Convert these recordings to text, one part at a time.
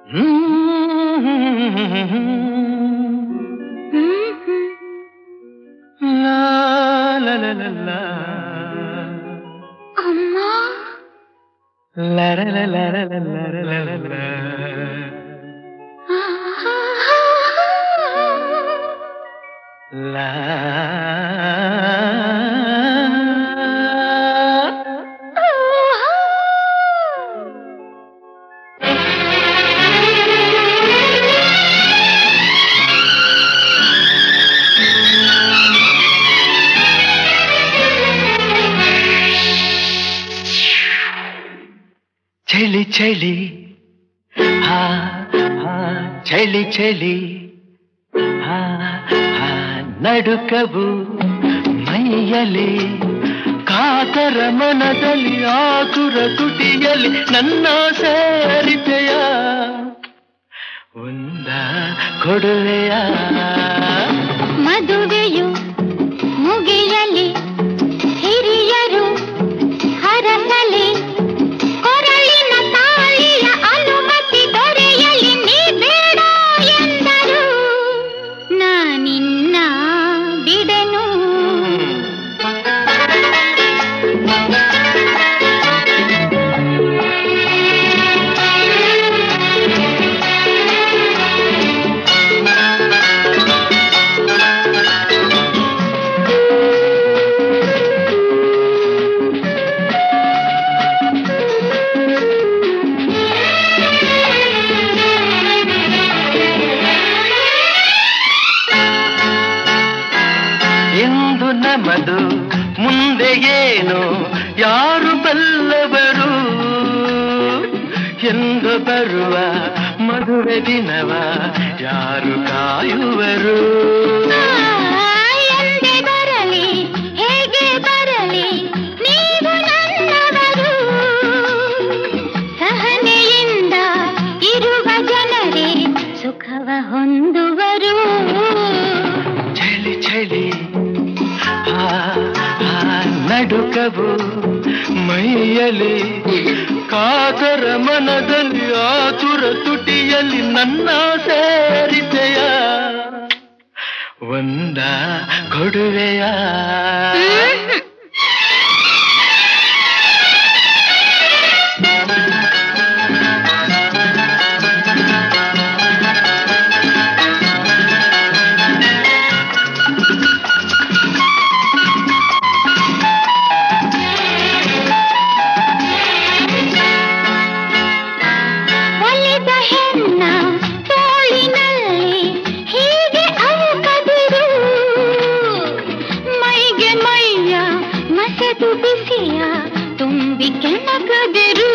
ಚಳಿ ಚಳಿ ಹಾ ಹಾ ಚಳಿ ಚಳಿ ಹಾ ಹಾ ನಡುಕವು ಮೈಯಲಿ ಕಾತರ ಮನದಲ್ಲಿ ಆತುರ ತುಟಿಯಲ್ಲಿ ನನ್ನ ಸೇರಿತೆಯ ಒಂದ ಕೊಡುವೆಯ ಮದುವೆಯು ಮುಗಿಯಲಿ ಹಿರಿಯರು ಹರಸಲಿ ಕೊರಳಿನ ತಾಳಿಯ ಅನುಮತಿ ದೊರೆಯಲಿ ನೀ ಬೇಡ ಎಂದರು ನಾನಿನ್ನ ಬಿಡೆನು ನಮ್ಮದು ಮುಂದೆ ಏನು ಯಾರು ಬಲ್ಲವರು ಎಂದು ಬರುವ ಮದುವೆ ದಿನವ ಯಾರು ಕಾಯುವರು ಎಂದೇ ಬರಲಿ ಹೇಗೆ ಬರಲಿ ನೀವು ನನ್ನವರು ಸಹನೆಯಿಂದ ಇರುವ ಜನರೇ ಸುಖವ ಹೊಂದುವರು ಚಳಿ ಚಳಿ ನಡುಕವು ಮೈಯಲಿ ಕಾತರ ಮನದಲ್ಲಿ ಆತುರ ತುಟಿಯಲ್ಲಿ ನನ್ನ ಸೇರಿತೆಯ ಒಂದ ಕೊಡುವೆಯ ತುಂಬಿ ಕೆಣಕದಿರು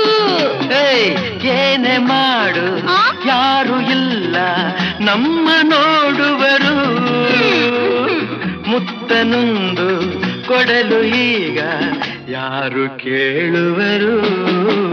ಏನೇ ಮಾಡು ಯಾರು ಇಲ್ಲ ನಮ್ಮ ನೋಡುವರು ಮುತ್ತನೊಂದು ಕೊಡಲು ಈಗ ಯಾರು ಕೇಳುವರು